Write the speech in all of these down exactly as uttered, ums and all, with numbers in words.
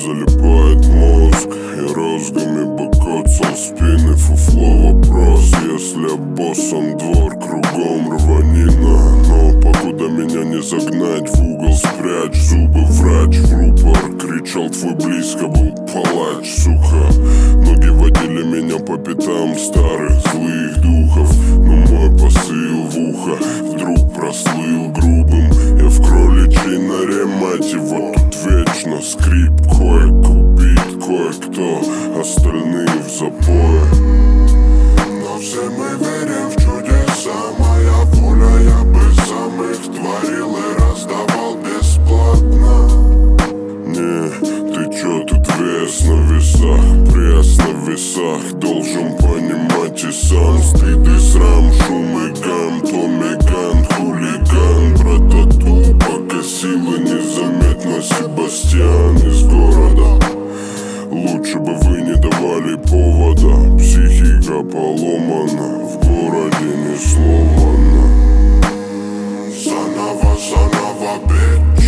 залипает мозг, и розгами бы коцал спины. Фуфло вопрос, если боссом двор, кругом рванина. Но покуда меня не загнать в угол, спрячь зубы, врач в рупор. Кричал твой близко был палач, сука. Ноги водили меня по пятам старых злых духов, но мой посыл в ухо вдруг прослыл грубым. Я в кроличьей норе, мать его, тут вечно скрип. Кое-кто убит, кое-кто, остальные в запое. Но все мы верим в чудеса. Моя воля, я бы сам их творил и раздавал бесплатно. Не, ты чё, тут вес на весах, пресс на весах. Должен понимать и сам стыд и срам, шум и гам, Томиган, хулиган, братату, пока силы незаметно. Себастьян из города, лучше бы вы не давали повода. Психика поломана, в городе не сломана. Заново, заново, бич.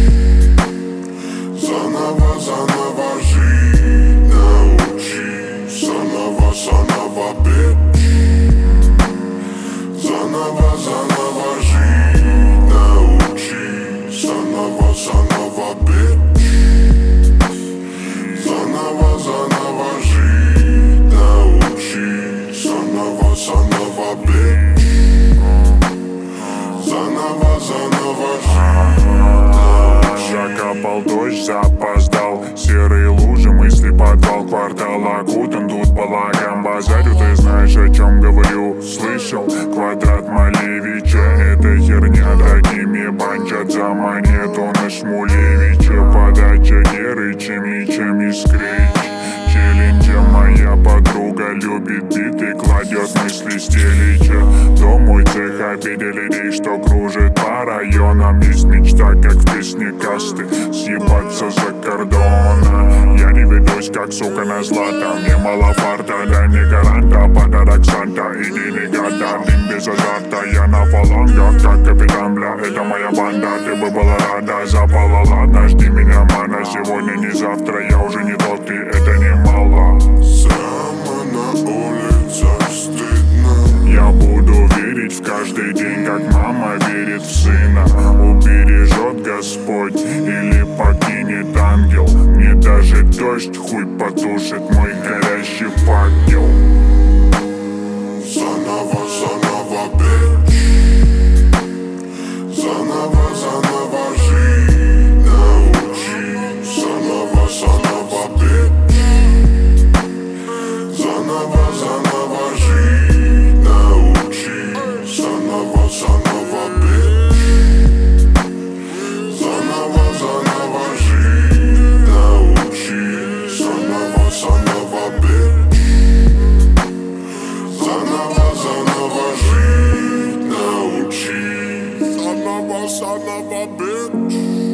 Заново, заново жить научи. Заново, заново, бич. Заново, заново жить научи. Заново, заново, бич. Заново, заново жить научи. Заново, заново, бич. Заново, заново жить научи. Закапал дождь, запоздал. Серые лужи, мысли, подвал, квартал окутан. Тут полагам базарю, ты знаешь, о чем говорю. Слышал, квадрат Малевича, это херня. Такими банчат за монету на Шмулевича. Подача Герыча, мечем и скрич. Челленджа моя подруга любит биты, кладет мысли стелича. Дом мой цех обидели людей, что кружит по районам. Есть мечта, как в песне касты, съебаться за кордона. Я не ведусь, как сука на злато. Мне мало фарта, да не гаранта. Подарок Санта, иди не года. Дым без азарта, я на фалангах, как капитан, бля, это моя банда. Ты бы была рада, запала, ладно, жди меня, мана. Сегодня не завтра, я уже не тот, ты, это не мало. Прямо на улицах стыдно. Я буду верить в каждый день, как мама верит в сына. Убережет Господь или покинет ангел. Мне даже дождь хуй потушит мой горящий факел. Заново, заново, бич. Заново, заново жить научи. Заново, заново, бич. Заново, заново жить научи. Заново, заново, бич. Заново, заново жить научи. Заново, заново, бич. Заново, заново жить научи. Заново, заново, бич.